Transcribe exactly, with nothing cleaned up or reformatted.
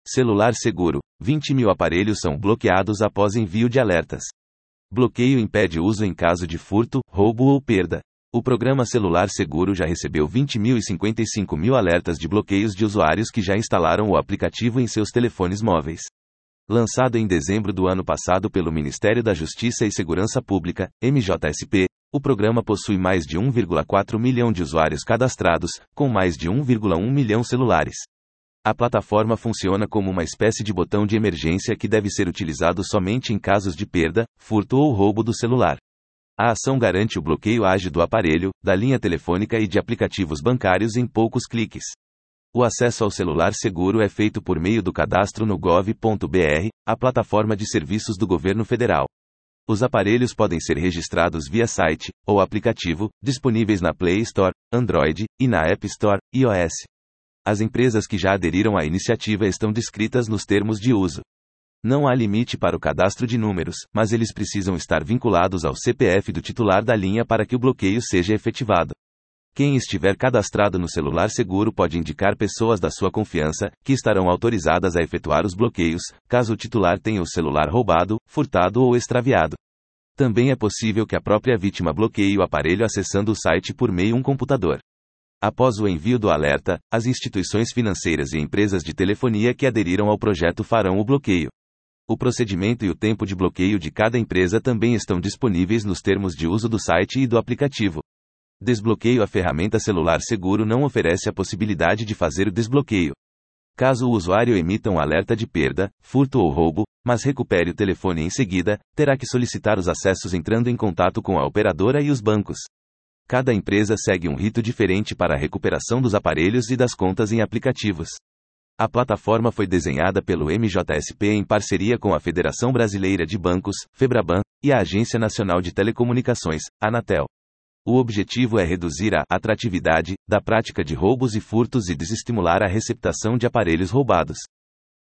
Celular seguro. vinte mil aparelhos são bloqueados após envio de alertas. Bloqueio impede uso em caso de furto, roubo ou perda. O programa Celular Seguro já recebeu vinte mil e cinquenta e cinco mil alertas de bloqueios de usuários que já instalaram o aplicativo em seus telefones móveis. Lançado em dezembro do ano passado pelo Ministério da Justiça e Segurança Pública, M J S P, o programa possui mais de um vírgula quatro milhão de usuários cadastrados, com mais de um vírgula um milhão celulares. A plataforma funciona como uma espécie de botão de emergência que deve ser utilizado somente em casos de perda, furto ou roubo do celular. A ação garante o bloqueio ágil do aparelho, da linha telefônica e de aplicativos bancários em poucos cliques. O acesso ao celular seguro é feito por meio do cadastro no gov ponto br, a plataforma de serviços do governo federal. Os aparelhos podem ser registrados via site ou aplicativo, disponíveis na Play Store, Android e na App Store, iOS. As empresas que já aderiram à iniciativa estão descritas nos termos de uso. Não há limite para o cadastro de números, mas eles precisam estar vinculados ao C P F do titular da linha para que o bloqueio seja efetivado. Quem estiver cadastrado no celular seguro pode indicar pessoas da sua confiança, que estarão autorizadas a efetuar os bloqueios, caso o titular tenha o celular roubado, furtado ou extraviado. Também é possível que a própria vítima bloqueie o aparelho acessando o site por meio de um computador. Após o envio do alerta, as instituições financeiras e empresas de telefonia que aderiram ao projeto farão o bloqueio. O procedimento e o tempo de bloqueio de cada empresa também estão disponíveis nos termos de uso do site e do aplicativo. Desbloqueio. A ferramenta Celular Seguro não oferece a possibilidade de fazer o desbloqueio. Caso o usuário emita um alerta de perda, furto ou roubo, mas recupere o telefone em seguida, terá que solicitar os acessos entrando em contato com a operadora e os bancos. Cada empresa segue um rito diferente para a recuperação dos aparelhos e das contas em aplicativos. A plataforma foi desenhada pelo M J S P em parceria com a Federação Brasileira de Bancos, FEBRABAN, e a Agência Nacional de Telecomunicações, Anatel. O objetivo é reduzir a atratividade da prática de roubos e furtos e desestimular a receptação de aparelhos roubados.